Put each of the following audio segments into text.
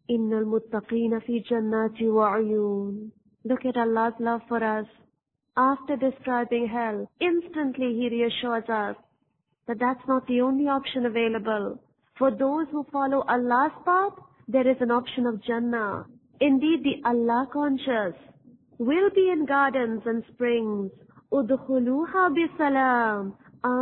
Innal muttaqina fi jannati wa uyun. Look at Allah's love for us. After describing hell, instantly He reassures us that that's not the only option available. For those who follow Allah's path, there is an option of Jannah. Indeed, the Allah conscious will be in gardens and springs. Udkhuluha bisalam,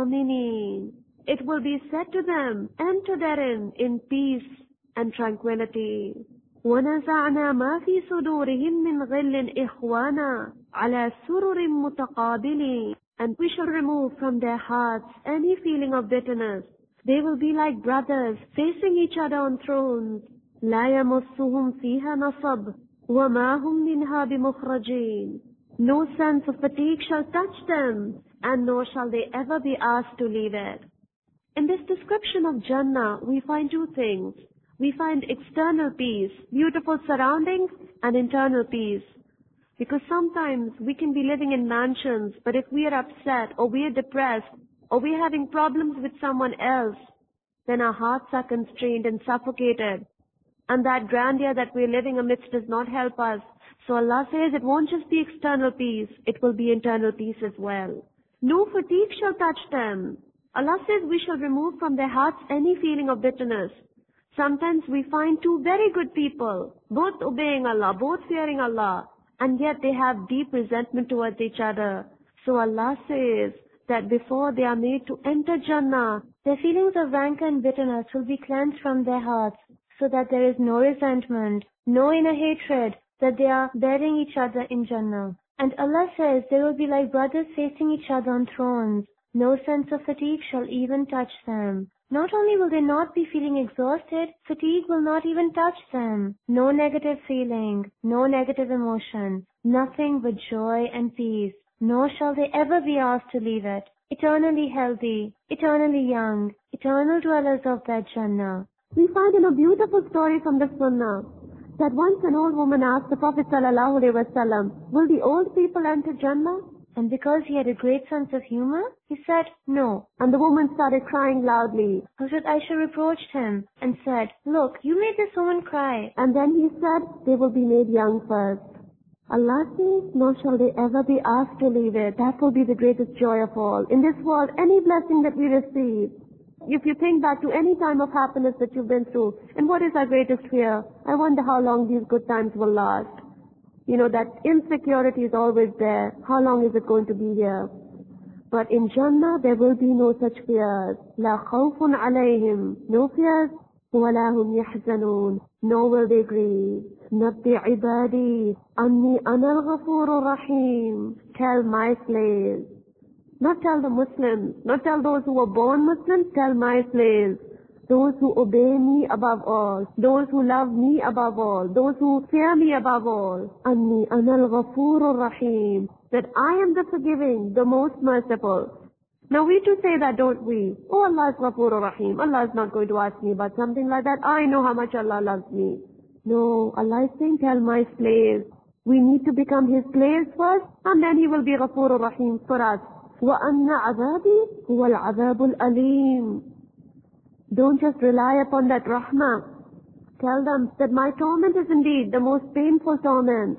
aminin. It will be said to them, enter therein in peace and tranquility. وَنَزَعْنَا مَا فِي صُدُورِهِمْ مِنْ غِلٍّ إِخْوَانًا عَلَى سُرُرٍ مُتَقَابِلٍ. And we shall remove from their hearts any feeling of bitterness. They will be like brothers facing each other on thrones. لَا يَمُسُّهُمْ فِيهَا نَصَبٌ وَمَا هُمْ مِنْهَا بِمُخْرَجِينَ. No sense of fatigue shall touch them, and nor shall they ever be asked to leave it. In this description of Jannah, we find two things. We find external peace, beautiful surroundings, and internal peace. Because sometimes we can be living in mansions, but if we are upset, or we are depressed, or we are having problems with someone else, then our hearts are constrained and suffocated. And that grandeur that we are living amidst does not help us. So Allah says it won't just be external peace, it will be internal peace as well. No fatigue shall touch them. Allah says we shall remove from their hearts any feeling of bitterness. Sometimes we find two very good people, both obeying Allah, both fearing Allah, and yet they have deep resentment towards each other. So Allah says that before they are made to enter Jannah, their feelings of rancor and bitterness will be cleansed from their hearts, so that there is no resentment, no inner hatred, that they are bearing each other in Jannah. And Allah says they will be like brothers facing each other on thrones. No sense of fatigue shall even touch them. Not only will they not be feeling exhausted, fatigue will not even touch them. No negative feeling, no negative emotion, nothing but joy and peace. Nor shall they ever be asked to leave it. Eternally healthy, eternally young, eternal dwellers of that Jannah. We find in a beautiful story from the Sunnah that once an old woman asked the Prophet ﷺ, will the old people enter Jannah? And because he had a great sense of humor, he said, no. And the woman started crying loudly. Hazrat Aisha reproached him and said, look, you made this woman cry. And then he said, they will be made young first. Allah says, nor shall they ever be asked to leave it. That will be the greatest joy of all. In this world, any blessing that we receive, if you think back to any time of happiness that you've been through, and what is our greatest fear? I wonder how long these good times will last. You know, that insecurity is always there. How long is it going to be here? But in Jannah, there will be no such fears. لا خوف عليهم. No fears. ولا هم يحزنون. Nor will they grieve. نبي عبادي أني أنا الغفور الرحيم. Tell my slaves. Not tell the Muslims. Not tell those who were born Muslims. Tell my slaves. Those who obey me above all, those who love me above all, those who fear me above all. Anni anal ghafurur rahim. That I am the forgiving, the most merciful. Now we too say that, don't we? Oh, Allah is ghafurur rahim. Allah is not going to ask me about something like that. I know how much Allah loves me. No, Allah is saying, tell my slaves. We need to become His slaves first, and then He will be ghafurur rahim for us. وَأَنَّ عَذَابِي هُوَ الْعَذَابُ الْأَلِيمُ. Don't just rely upon that rahmah. Tell them that my torment is indeed the most painful torment.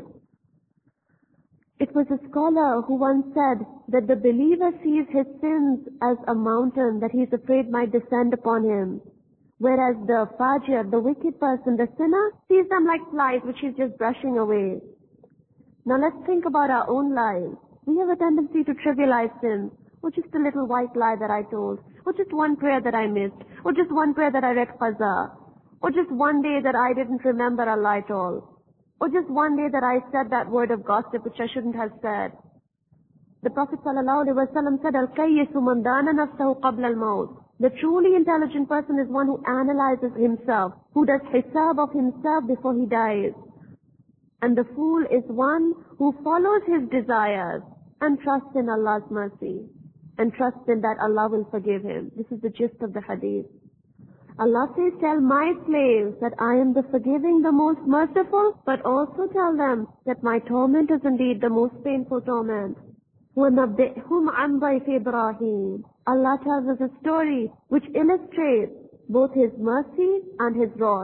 It was a scholar who once said that the believer sees his sins as a mountain that he is afraid might descend upon him. Whereas the fajr, the wicked person, the sinner, sees them like flies which he's just brushing away. Now let's think about our own lives. We have a tendency to trivialize sins. Or just a little white lie that I told. Or just one prayer that I missed. Or just one prayer that I read qaza. Or just one day that I didn't remember Allah at all. Or just one day that I said that word of gossip which I shouldn't have said. The Prophet ﷺ said, Al-Qayyisu man dana nafsahu qabla al-maut. The truly intelligent person is one who analyzes himself, who does hisab of himself before he dies. And the fool is one who follows his desires and trusts in Allah's mercy. And trusts in that Allah will forgive him. This is the gist of the hadith. Allah says, tell my slaves that I am the forgiving, the most merciful, but also tell them that my torment is indeed the most painful torment. وَنَبِّئْهُمْ عَنْ ضَيْفِ إِبْرَاهِيمَ. Allah tells us a story which illustrates both His mercy and His wrath.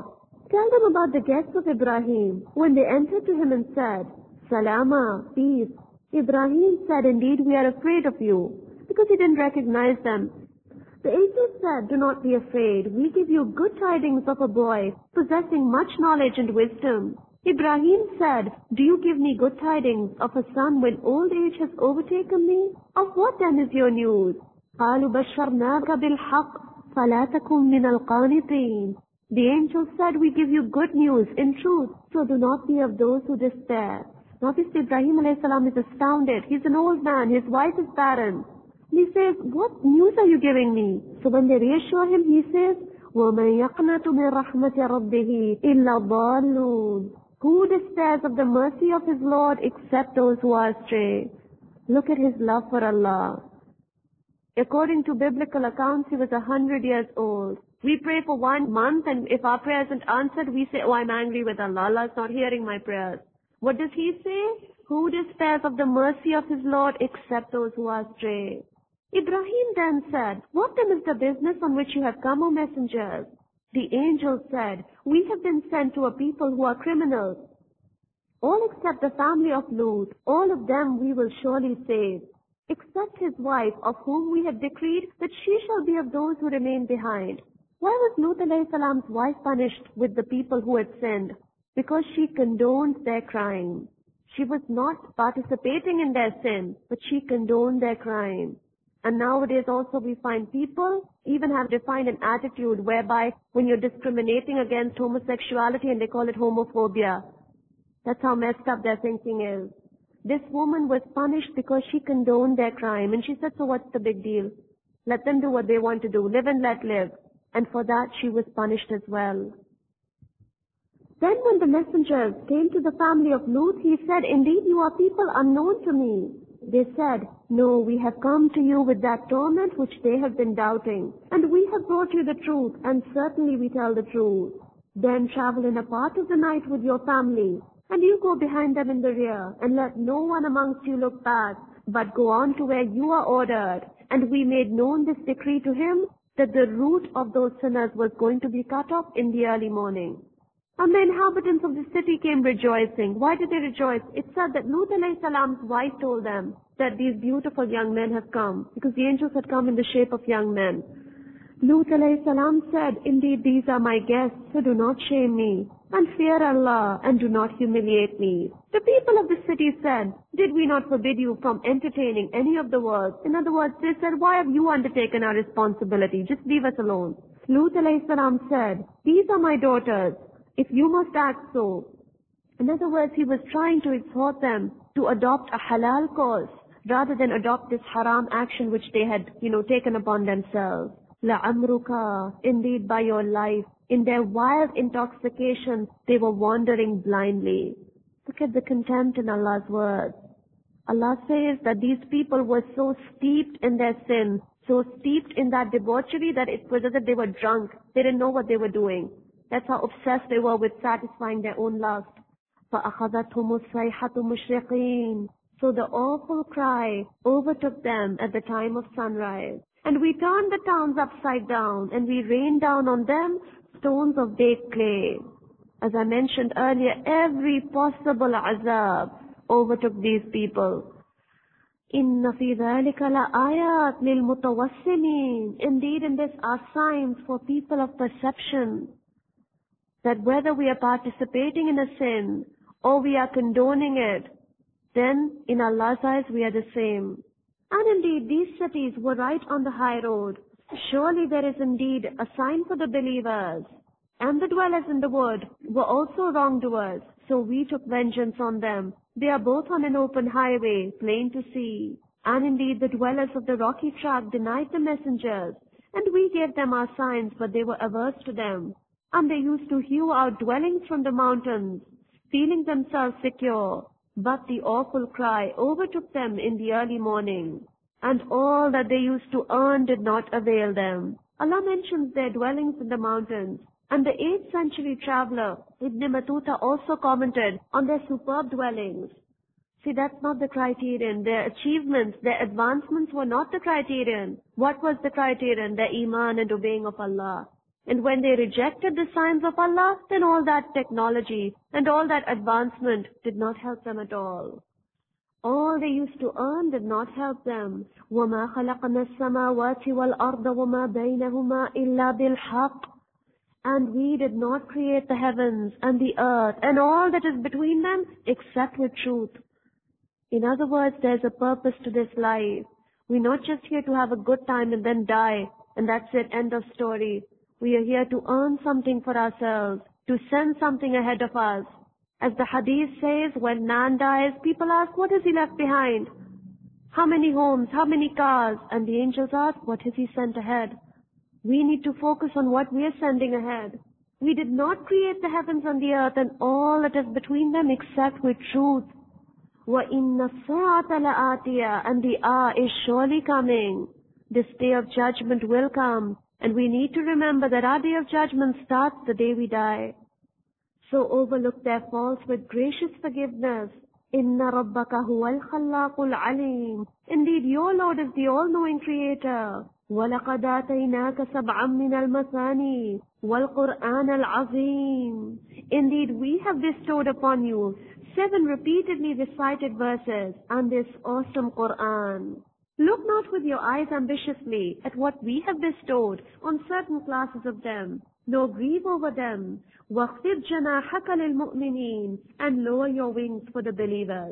Tell them about the guests of Ibrahim when they entered to him and said, Salama, peace. Ibrahim said, indeed we are afraid of you, because he didn't recognize them. The angel said, do not be afraid. We give you good tidings of a boy possessing much knowledge and wisdom. Ibrahim said, do you give me good tidings of a son when old age has overtaken me? Of what then is your news? قالوا بشرناك بالحق فلا تكن من القانطين. The angel said, we give you good news in truth, so do not be of those who despair. Now obviously Ibrahim alayhi salam is astounded. He's an old man, his wife is barren. He says, what news are you giving me? So when they reassure him, he says, وَمَنْ يَقْنَةُ مِنْ رَحْمَةِ رَبِّهِ إِلَّا الضَّالُّونَ. Who despairs of the mercy of his Lord except those who are astray? Look at his love for Allah. According to biblical accounts, he was 100 years old. We pray for 1 month, and if our prayer isn't answered, we say, oh, I'm angry with Allah. Allah is not hearing my prayers. What does he say? Who despairs of the mercy of his Lord except those who are astray? Ibrahim then said, what then is the business on which you have come, O messengers? The angel said, we have been sent to a people who are criminals. All except the family of Lut, all of them we will surely save, except his wife, of whom we have decreed that she shall be of those who remain behind. Why was Lut alayhi salam's wife punished with the people who had sinned? Because she condoned their crime. She was not participating in their sin, but she condoned their crime. And nowadays also we find people even have defined an attitude whereby when you're discriminating against homosexuality and they call it homophobia. That's how messed up their thinking is. This woman was punished because she condoned their crime. And she said, so what's the big deal? Let them do what they want to do. Live and let live. And for that she was punished as well. Then when the messengers came to the family of Lut, he said, indeed you are people unknown to me. They said, no, we have come to you with that torment which they have been doubting. And we have brought you the truth, and certainly we tell the truth. Then travel in a part of the night with your family, and you go behind them in the rear, and let no one amongst you look back, but go on to where you are ordered. And we made known this decree to him, that the root of those sinners was going to be cut off in the early morning. And the inhabitants of the city came rejoicing. Why did they rejoice? It said that Lut alayhi salam's wife told them that these beautiful young men have come, because the angels had come in the shape of young men. Lut alayhi salam said, indeed these are my guests, so do not shame me, and fear Allah, and do not humiliate me. The people of the city said, did we not forbid you from entertaining any of the world? In other words, they said, why have you undertaken our responsibility? Just leave us alone. Lut alayhi salam said, these are my daughters, if you must act so. In other words, he was trying to exhort them to adopt a halal course, rather than adopt this haram action which they had, taken upon themselves. لَعَمْرُكَ, indeed by your life, in their wild intoxication, they were wandering blindly. Look at the contempt in Allah's words. Allah says that these people were so steeped in their sin, so steeped in that debauchery that it was as if they were drunk. They didn't know what they were doing. That's how obsessed they were with satisfying their own lust. فَأَخَذَتْهُمُ الصَّيْحَةُ مُشْرِقِينَ. So the awful cry overtook them at the time of sunrise. And we turned the towns upside down, and we rained down on them stones of baked clay. As I mentioned earlier, every possible azab overtook these people. إِنَّ فِي ذَلِكَ لَآيَاتٍ لِلْمُتَوَسِّمِينَ. Indeed, in this are signs for people of perception, that whether we are participating in a sin or we are condoning it, then in Allah's eyes we are the same. And indeed these cities were right on the high road. Surely there is indeed a sign for the believers. And the dwellers in the wood were also wrongdoers, so we took vengeance on them. They are both on an open highway, plain to see. And indeed the dwellers of the rocky tract denied the messengers, and we gave them our signs, but they were averse to them. And they used to hew out dwellings from the mountains, feeling themselves secure. But the awful cry overtook them in the early morning, and all that they used to earn did not avail them. Allah mentions their dwellings in the mountains, and the 8th century traveler Ibn Battuta also commented on their superb dwellings. See, that's not the criterion. Their achievements, their advancements were not the criterion. What was the criterion? Their iman and obeying of Allah. And when they rejected the signs of Allah, then all that technology and all that advancement did not help them at all. All they used to earn did not help them. وَمَا خَلَقْنَا السَّمَاوَاتِ وَالْأَرْضَ وَمَا بَيْنَهُمَا إِلَّا بِالْحَقِّ. And we did not create the heavens and the earth and all that is between them except with truth. In other words, there's a purpose to this life. We're not just here to have a good time and then die, and that's it, end of story. We are here to earn something for ourselves, to send something ahead of us. As the hadith says, when man dies, people ask, what has he left behind? How many homes, how many cars? And the angels ask, what has he sent ahead? We need to focus on what we are sending ahead. We did not create the heavens and the earth and all that is between them except with truth. وَإِنَّ السَّاعَةَ لَآتِيَةٌ. And the hour is surely coming. This day of judgment will come. And we need to remember that our day of judgment starts the day we die. So overlook their faults with gracious forgiveness. Inna rabbaka huwal khallaqul alim. Indeed, your Lord is the all-knowing Creator. وَلَقَدْ آتَيْنَاكَ سَبْعًا مِنَ الْمَثَانِي وَالْقُرْآنَ الْعَظِيمِ. Indeed, we have bestowed upon you 7 repeatedly recited verses and this awesome Qur'an. Look not with your eyes ambitiously at what we have bestowed on certain classes of them, nor grieve over them. وَاخْفِضْ جَنَاحَكَ لِلْمُؤْمِنِينَ. And lower your wings for the believers.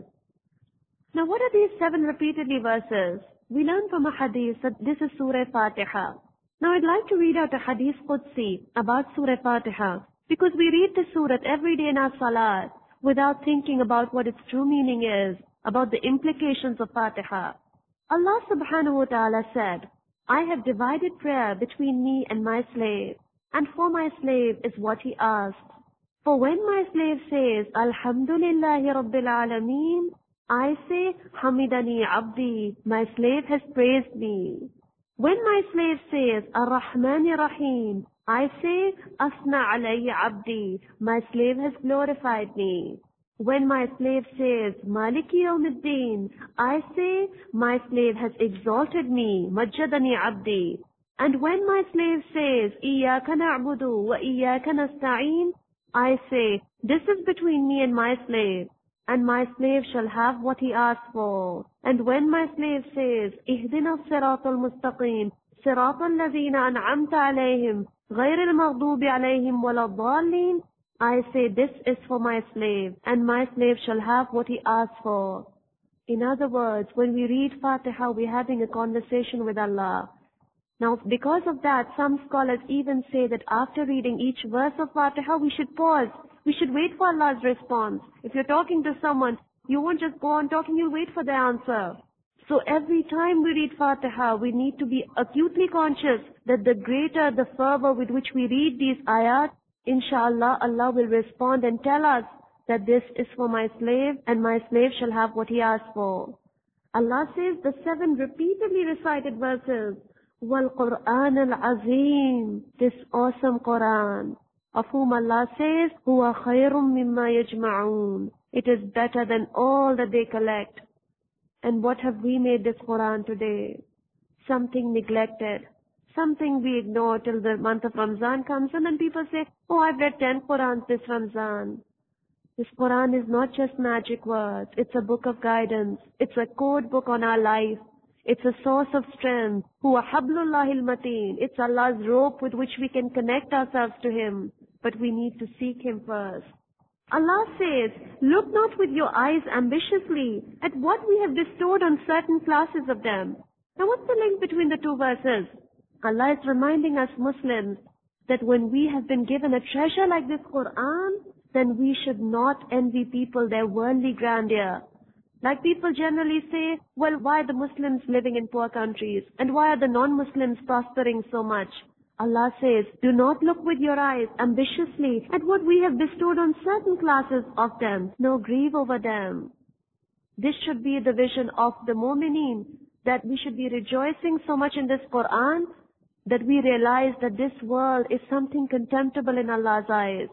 Now what are these 7 repeatedly verses? We learn from a hadith that this is Surah Fatiha. Now I'd like to read out a hadith Qudsi about Surah Fatiha, because we read this surah every day in our salat without thinking about what its true meaning is, about the implications of Fatiha. Allah subhanahu wa ta'ala said, I have divided prayer between me and my slave, and for my slave is what he asks. For when my slave says, Alhamdulillahi Rabbil Alameen, I say, Hamidani Abdi, my slave has praised me. When my slave says, Ar-Rahmani Rahim, I say, Asna alayya Abdi, my slave has glorified me. When my slave says, Maliki Yawmiddin, I say, my slave has exalted me, Majjadani Abdi. And when my slave says, Iyaka na'budu wa iyaka nasta'een, I say, this is between me and my slave, and my slave shall have what he asks for. And when my slave says, Ihdina as-siratal mustaqim, siratal ladhina an'amta alayhim, ghayr al-maghdubi alayhim wala-dhalin, I say, this is for my slave, and my slave shall have what he asks for. In other words, when we read Fatiha, we're having a conversation with Allah. Now, because of that, some scholars even say that after reading each verse of Fatiha, we should pause. We should wait for Allah's response. If you're talking to someone, you won't just go on talking, you'll wait for the answer. So every time we read Fatiha, we need to be acutely conscious that the greater the fervor with which we read these ayat, inshallah, Allah will respond and tell us that this is for my slave, and my slave shall have what he asks for. Allah says the 7 repeatedly recited verses, وَالْقُرْآنَ الْعَظِيمِ, this awesome Quran, of whom Allah says, هُوَ خَيْرٌ مِمَّا يَجْمَعُونَ, it is better than all that they collect. And what have we made this Quran today? Something neglected. Something we ignore till the month of Ramzan comes, and then people say, oh, I've read 10 Qurans this Ramzan. This Quran is not just magic words. It's a book of guidance. It's a code book on our life. It's a source of strength. Huwa hablullahil mateen. It's Allah's rope with which we can connect ourselves to Him. But we need to seek Him first. Allah says, look not with your eyes ambitiously at what we have bestowed on certain classes of them. Now what's the link between the 2 verses? Allah is reminding us Muslims that when we have been given a treasure like this Quran, then we should not envy people their worldly grandeur. Like people generally say, well, why are the Muslims living in poor countries? And why are the non-Muslims prospering so much? Allah says, do not look with your eyes ambitiously at what we have bestowed on certain classes of them, nor grieve over them. This should be the vision of the mu'mineen, that we should be rejoicing so much in this Quran that we realize that this world is something contemptible in Allah's eyes.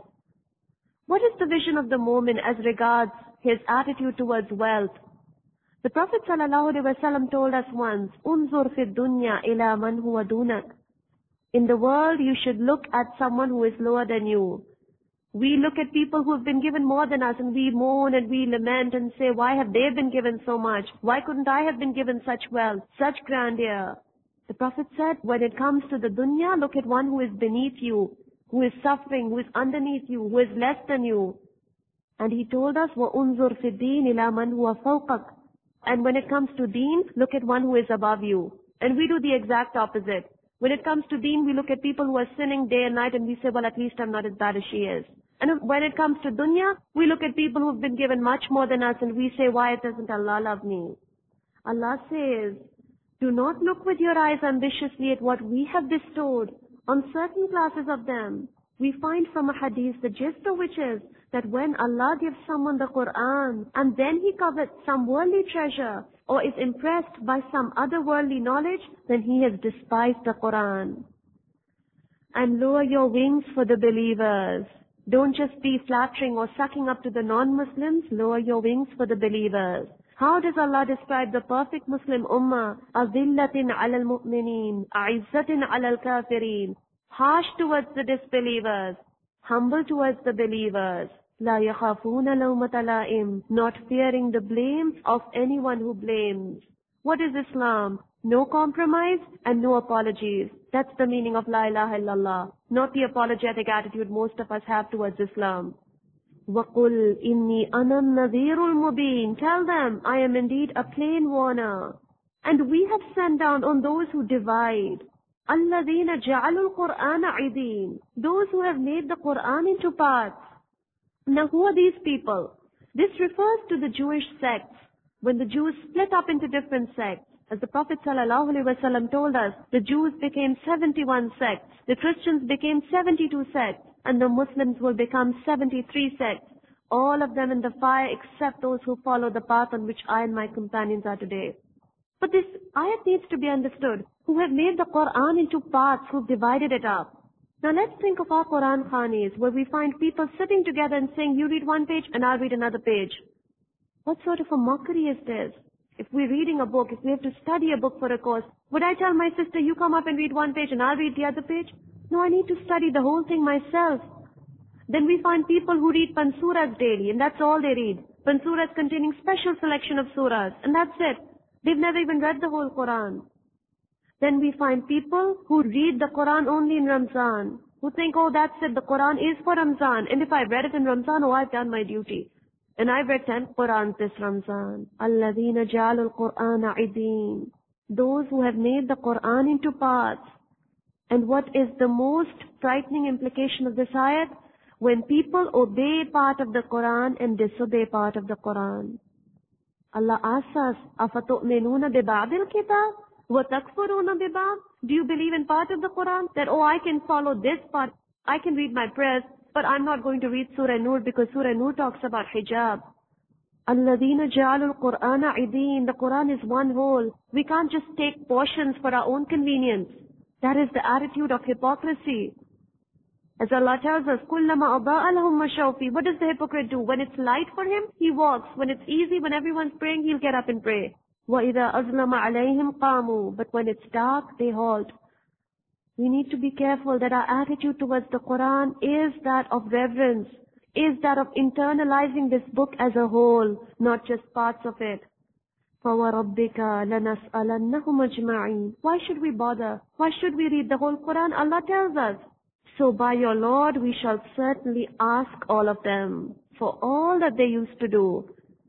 What is the vision of the mu'min as regards his attitude towards wealth? The Prophet ﷺ told us once, "Unzur fi dunya ila man huwa dunak." In the world, you should look at someone who is lower than you. We look at people who have been given more than us and we moan and we lament and say, why have they been given so much? Why couldn't I have been given such wealth, such grandeur? The Prophet said, when it comes to the dunya, look at one who is beneath you, who is suffering, who is underneath you, who is less than you. And he told us, وَأُنظُرْ فِي الدِّينِ إِلَى مَنْ هُوَ فَوْقَكَ. And when it comes to deen, look at one who is above you. And we do the exact opposite. When it comes to deen, we look at people who are sinning day and night and we say, well, at least I'm not as bad as she is. And when it comes to dunya, we look at people who've been given much more than us and we say, why doesn't Allah love me? Allah says, do not look with your eyes ambitiously at what we have bestowed on certain classes of them. We find from a hadith the gist of which is that when Allah gives someone the Quran and then he covets some worldly treasure or is impressed by some other worldly knowledge, then he has despised the Quran. And lower your wings for the believers. Don't just be flattering or sucking up to the non-Muslims, lower your wings for the believers. How does Allah describe the perfect Muslim ummah? أَذِلَّةٍ عَلَى الْمُؤْمِنِينَ أَعِزَّةٍ عَلَى الْكَافِرِينَ. Harsh towards the disbelievers, humble towards the believers. لَا يَخَافُونَ لَوْمَةَ لَائِمٍ. Not fearing the blame of anyone who blames. What is Islam? No compromise and no apologies. That's the meaning of La ilaha illallah. Not the apologetic attitude most of us have towards Islam. وَقُلْ إِنِّي أَنَا النَّذِيرُ الْمُبِينُ. Tell them, I am indeed a plain warner. And we have sent down on those who divide. الَّذِينَ جَعَلُوا الْقُرْآنَ عِدِينَ. Those who have made the Qur'an into parts. Now who are these people? This refers to the Jewish sects. When the Jews split up into different sects, as the Prophet ﷺ told us, the Jews became 71 sects, the Christians became 72 sects, and the Muslims will become 73 sects, all of them in the fire except those who follow the path on which I and my companions are today. But this ayat needs to be understood. Who have made the Quran into parts, who've divided it up. Now let's think of our Quran Khanis, where we find people sitting together and saying, you read one page and I'll read another page. What sort of a mockery is this? If we're reading a book, if we have to study a book for a course, would I tell my sister, you come up and read one page and I'll read the other page? No, I need to study the whole thing myself. Then we find people who read Pansuras daily, and that's all they read. Pansuras containing special selection of surahs, and that's it. They've never even read the whole Quran. Then we find people who read the Quran only in Ramzan, who think, oh, that's it, the Quran is for Ramzan, and if I've read it in Ramzan, oh, I've done my duty. And I've read 10 Qurans this Ramzan. الَّذِينَ جَعَلُوا الْقُرْآنَ عِدِينَ. Those who have made the Quran into parts. And what is the most frightening implication of this ayat? When people obey part of the Quran and disobey part of the Quran. Allah asks us, أَفَتُؤْمِنُونَ بِبَعْضِ الْكِتَابِ وَتَكْفُرُونَ بِبَعْضِ. Do you believe in part of the Quran? That, oh, I can follow this part. I can read my prayers, but I'm not going to read Surah Nur because Surah Nur talks about hijab. الَّذِينَ جَعَلُوا الْقُرْآنَ عِدِينَ. The Quran is one whole. We can't just take portions for our own convenience. That is the attitude of hypocrisy. As Allah tells us, كُلَّمَا أَضَاءَ لَهُمْ مَشَوْا فِيهِ. What does the hypocrite do? When it's light for him, he walks. When it's easy, when everyone's praying, he'll get up and pray. وَإِذَا أَظْلَمَ عَلَيْهِمْ قَامُوا. But when it's dark, they halt. We need to be careful that our attitude towards the Quran is that of reverence, is that of internalizing this book as a whole, not just parts of it. فَوَرَبِّكَ لَنَسْأَلَنَّهُمْ أَجْمَعِينَ. Why should we bother? Why should we read the whole Quran? Allah tells us. So by your Lord we shall certainly ask all of them for all that they used to do.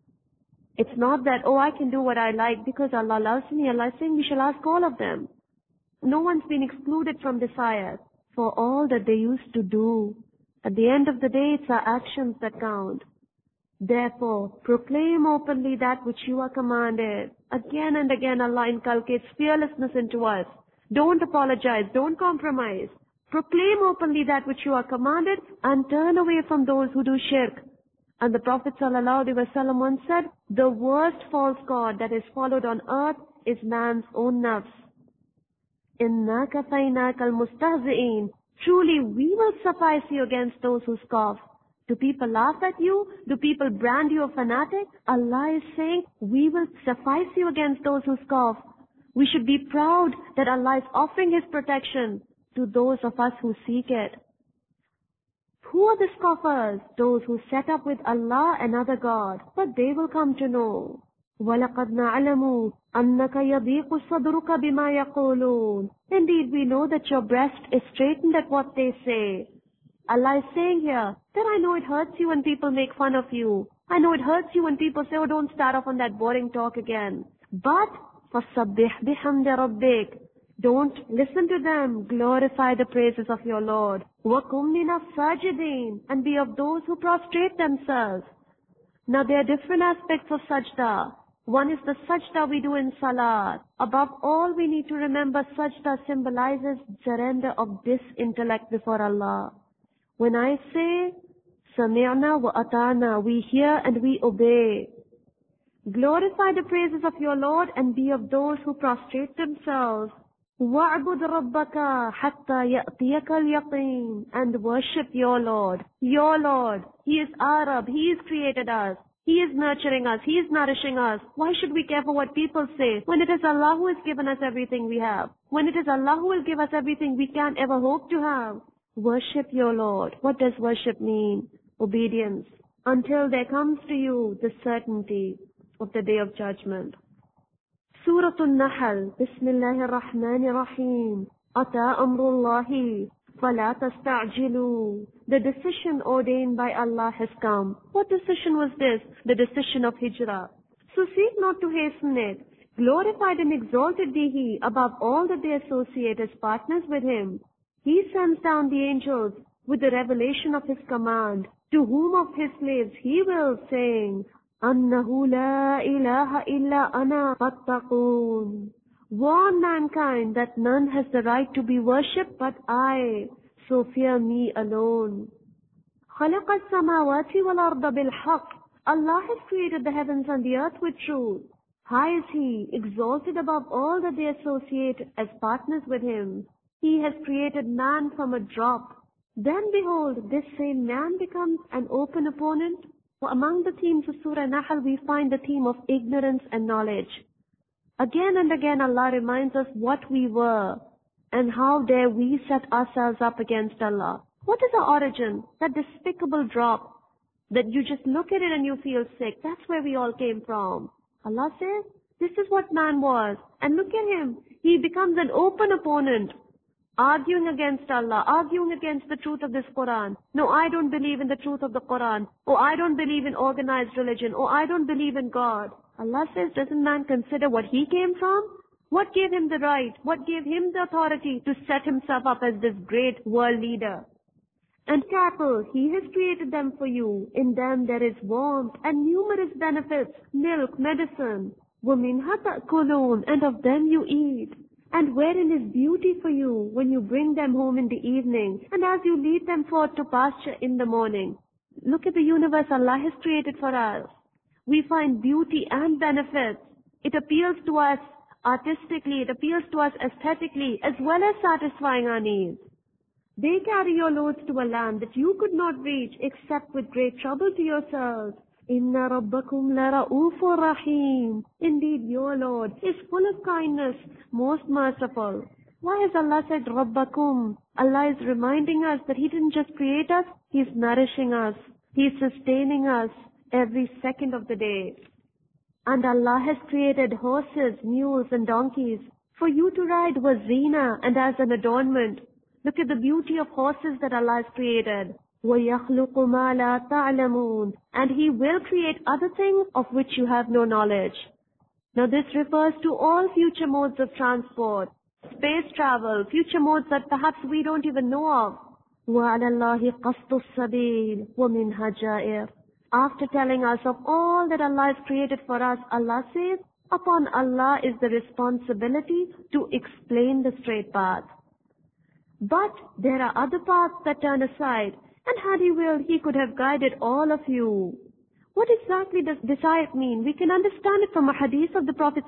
It's not that, oh, I can do what I like because Allah loves me. Allah is saying we shall ask all of them. No one's been excluded from this ayat. For all that they used to do. At the end of the day, it's our actions that count. Therefore, proclaim openly that which you are commanded. Again and again, Allah inculcates fearlessness into us. Don't apologize. Don't compromise. Proclaim openly that which you are commanded and turn away from those who do shirk. And the Prophet ﷺ once said, the worst false god that is followed on earth is man's own nafs. إِنَّا كَفَيْنَاكَ الْمُسْتَهْزِئِينَ. Truly, we will suffice you against those who scoff. Do people laugh at you? Do people brand you a fanatic? Allah is saying, we will suffice you against those who scoff. We should be proud that Allah is offering His protection to those of us who seek it. Who are the scoffers? Those who set up with Allah another God, but they will come to know. وَلَقَدْ نَعْلَمُ أَنَّكَ يَضِيقُ صَدْرُكَ بِمَا يَقُولُونَ. Indeed, we know that your breast is straightened at what they say. Allah is saying here that I know it hurts you when people make fun of you. I know it hurts you when people say, oh, don't start off on that boring talk again. But فَصَبِّحْ بِحَمْدِ رَبِّكَ. Don't listen to them. Glorify the praises of your Lord. وَقُمْ مِنَ السَّاجِدِينَ. And be of those who prostrate themselves. Now there are different aspects of sajda. One is the sajda we do in salat. Above all, we need to remember sajda symbolizes surrender of this intellect before Allah. When I say, Sami'na wa ata'na, we hear and we obey. Glorify the praises of your Lord and be of those who prostrate themselves. وَاعْبُدْ رَبَّكَ حَتَّى يَأْتِيَكَ الْيَقِينَ. And worship your Lord. Your Lord. He is Arab. He has created us. He is nurturing us. He is nourishing us. Why should we care for what people say when it is Allah who has given us everything we have? When it is Allah who will give us everything we can't ever hope to have. Worship your Lord. What does worship mean? Obedience. Until there comes to you the certainty of the Day of Judgment. Surah An-Nahl. Bismillahir Rahmanir Rahim. Ata amrullahi. فَلَا تَسْتَعْجِلُوا. The decision ordained by Allah has come. What decision was this? The decision of Hijrah. So seek not to hasten it. Glorified and exalted be He above all that they associate as partners with Him. He sends down the angels with the revelation of His command, to whom of His slaves He will, saying, أَنَّهُ لَا إِلَهَ إِلَّا أَنَا فَاتَّقُونَ. Warn mankind that none has the right to be worshipped but I, so fear me alone. خَلَقَ السَّمَاوَاتِ وَالْأَرْضَ بِالْحَقِّ. Allah has created the heavens and the earth with truth. High is He, exalted above all that they associate as partners with Him. He has created man from a drop. Then behold, this same man becomes an open opponent. Among the themes of Surah Nahl, we find the theme of ignorance and knowledge. Again and again Allah reminds us what we were and how dare we set ourselves up against Allah. What is our origin? That despicable drop that you just look at it and you feel sick. That's where we all came from. Allah says, this is what man was. And look at him. He becomes an open opponent, arguing against Allah, arguing against the truth of this Quran. No, I don't believe in the truth of the Quran. Oh, I don't believe in organized religion. Oh, I don't believe in God. Allah says, doesn't man consider what he came from? What gave him the right? What gave him the authority to set himself up as this great world leader? And cattle, He has created them for you. In them there is warmth and numerous benefits, milk, medicine. وَمِنْهَا تَأْكُلُونَ. And of them you eat. And wherein is beauty for you when you bring them home in the evening, and as you lead them forth to pasture in the morning. Look at the universe Allah has created for us. We find beauty and benefits. It appeals to us artistically, it appeals to us aesthetically, as well as satisfying our needs. They carry your loads to a land that you could not reach except with great trouble to yourselves. Inna rabbakum la ra'ufur rahim. Indeed, your Lord is full of kindness, most merciful. Why has Allah said rabbakum? Allah is reminding us that He didn't just create us, He is nourishing us. He is sustaining us every second of the day. And Allah has created horses, mules and donkeys for you to ride wazina and as an adornment. Look at the beauty of horses that Allah has created. وَيَخْلُقُ مَا لَا تَعْلَمُونَ. And He will create other things of which you have no knowledge. Now this refers to all future modes of transport, space travel, future modes that perhaps we don't even know of. وَعَلَى اللَّهِ قَصْدُ السَّبِيلِ وَمِنْهَا جَائِرٌ. After telling us of all that Allah has created for us, Allah says, upon Allah is the responsibility to explain the straight path. But there are other paths that turn aside, and had He willed, He could have guided all of you. What exactly does this ayat mean? We can understand it from a hadith of the Prophet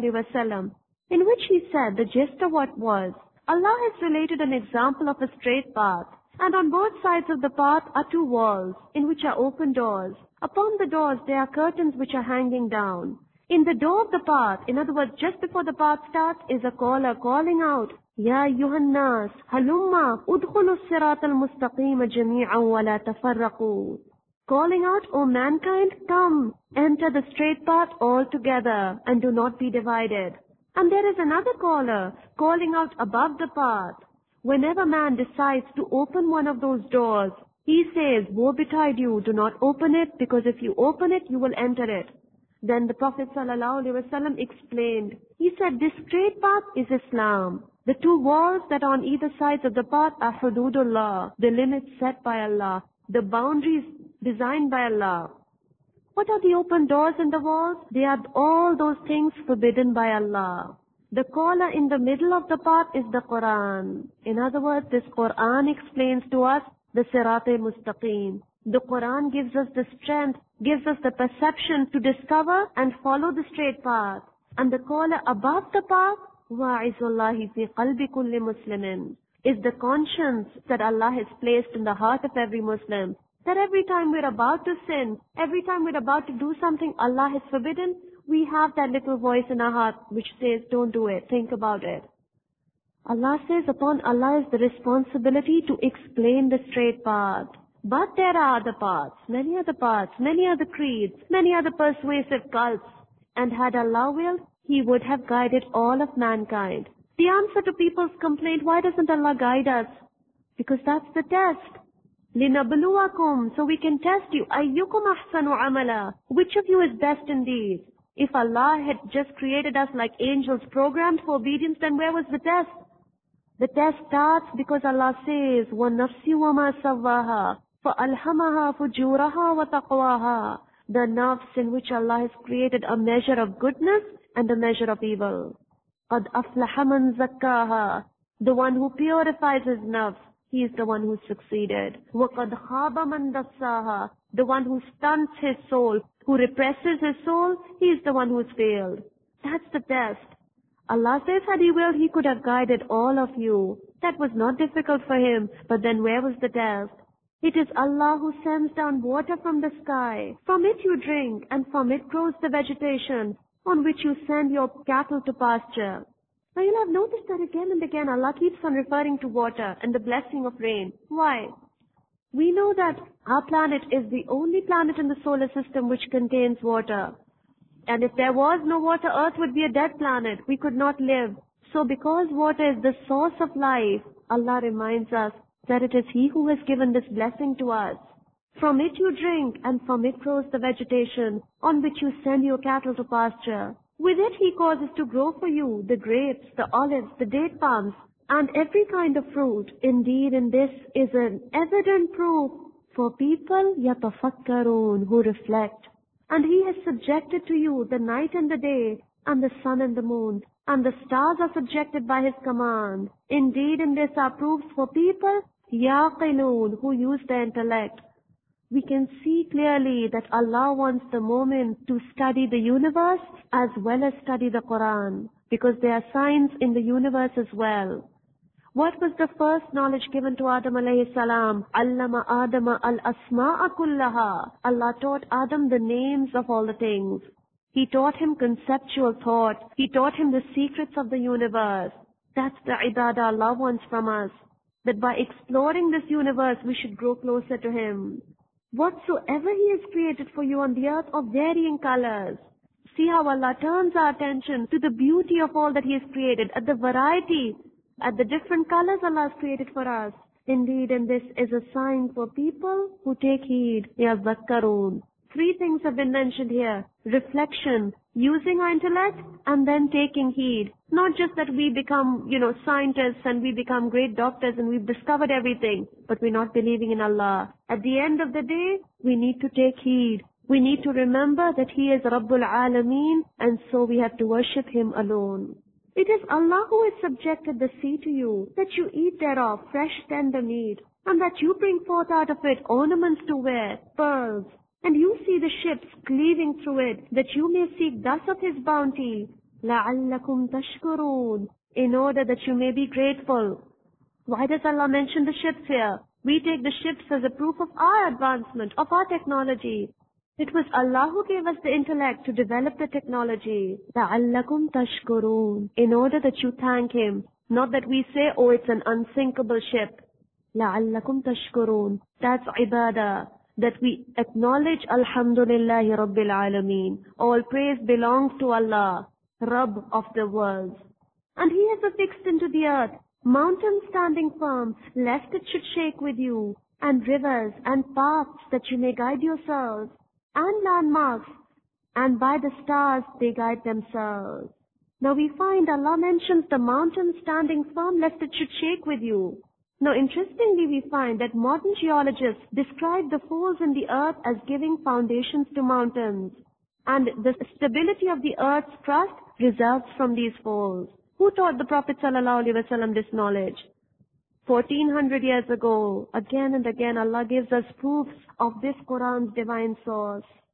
ﷺ, in which he said the gist of what was, Allah has related an example of a straight path, and on both sides of the path are two walls, in which are open doors. Upon the doors there are curtains which are hanging down. In the door of the path, in other words, just before the path starts, is a caller calling out, يا أيها الناس هلما ادخلوا الصراط المستقيم جميعا ولا تفرقوا. Calling out, O mankind, come, enter the straight path all together and do not be divided. And there is another caller calling out above the path. Whenever man decides to open one of those doors, he says, woe betide you, do not open it, because if you open it, you will enter it. Then the Prophet ﷺ explained, he said, this straight path is Islam. The two walls that are on either sides of the path are hududullah, the limits set by Allah, the boundaries designed by Allah. What are the open doors in the walls? They are all those things forbidden by Allah. The caller in the middle of the path is the Quran. In other words, this Quran explains to us the Sirat-e-Mustaqim. The Quran gives us the strength, gives us the perception to discover and follow the straight path. And the caller above the path, وَاعِزُ اللَّهِ فِي قَلْبِ كُلِّ مُسْلِمٍ, is the conscience that Allah has placed in the heart of every Muslim. That every time we're about to sin, every time we're about to do something Allah has forbidden, we have that little voice in our heart which says, don't do it, think about it. Allah says upon Allah is the responsibility to explain the straight path. But there are other paths, many other creeds, many other persuasive cults. And had Allah willed, He would have guided all of mankind. The answer to people's complaint, why doesn't Allah guide us? Because that's the test. لِنَبْلُوَكُمْ, so we can test you. أَيُّكُمْ أَحْسَنُ عَمَلًا, which of you is best in these? If Allah had just created us like angels programmed for obedience, then where was the test? The test starts because Allah says, وَالنَّفْسِ وَمَا سَوَّاهَا فَأَلْهَمَهَا فُجُورَهَا وَتَقْوَاهَا. The nafs in which Allah has created a measure of goodness and a measure of evil. قَدْ أَفْلَحَ مَنْ زَكَّاهَا, the one who purifies his nafs, he is the one who succeeded. وَقَدْ خَابَ مَنْ دَسَّاهَا, the one who stunts his soul, who represses his soul, he is the one who's failed. That's the test. Allah says, had He willed, He could have guided all of you. That was not difficult for Him, but then where was the test? It is Allah who sends down water from the sky. From it you drink, and from it grows the vegetation, on which you send your cattle to pasture. Now you'll have noticed that again and again Allah keeps on referring to water and the blessing of rain. Why? We know that our planet is the only planet in the solar system which contains water. And if there was no water, Earth would be a dead planet. We could not live. So because water is the source of life, Allah reminds us that it is He who has given this blessing to us. From it you drink, and from it grows the vegetation, on which you send your cattle to pasture. With it He causes to grow for you the grapes, the olives, the date palms, and every kind of fruit. Indeed, in this is an evident proof for people yatafakkarun, who reflect. And He has subjected to you the night and the day, and the sun and the moon, and the stars are subjected by His command. Indeed, in this are proofs for people yaqilun, who use their intellect. We can see clearly that Allah wants the mu'min to study the universe as well as study the Quran, because there are signs in the universe as well. What was the first knowledge given to Adam alayhi salam? Allama Adama al-asma'a kullaha. Allah taught Adam the names of all the things. He taught him conceptual thought. He taught him the secrets of the universe. That's the ibadah Allah wants from us. That by exploring this universe, we should grow closer to Him. Whatsoever He has created for you on the earth of varying colors. See how Allah turns our attention to the beauty of all that He has created, at the variety, at the different colors Allah has created for us. Indeed, and this is a sign for people who take heed. Yazakkarun. 3 things have been mentioned here. Reflection, using our intellect, and then taking heed. Not just that we become, scientists and we become great doctors and we've discovered everything, but we're not believing in Allah. At the end of the day, we need to take heed. We need to remember that He is Rabbul Alameen, and so we have to worship Him alone. It is Allah who has subjected the sea to you, that you eat thereof fresh tender meat, and that you bring forth out of it ornaments to wear, pearls. And you see the ships cleaving through it, that you may seek thus of His bounty. لَعَلَّكُمْ تَشْكُرُونَ, in order that you may be grateful. Why does Allah mention the ships here? We take the ships as a proof of our advancement, of our technology. It was Allah who gave us the intellect to develop the technology. لَعَلَّكُمْ تَشْكُرُونَ, in order that you thank Him. Not that we say, oh, it's an unsinkable ship. لَعَلَّكُمْ تَشْكُرُونَ. That's ibadah. That we acknowledge Alhamdulillahi Rabbil Alameen. All praise belongs to Allah, Rabb of the worlds. And He has affixed into the earth mountains standing firm, lest it should shake with you, and rivers and paths that you may guide yourselves, and landmarks, and by the stars they guide themselves. Now we find Allah mentions the mountains standing firm lest it should shake with you. Now interestingly we find that modern geologists describe the folds in the earth as giving foundations to mountains. And the stability of the earth's crust results from these folds. Who taught the Prophet ﷺ this knowledge? 1400 years ago, again and again Allah gives us proofs of this Quran's divine source.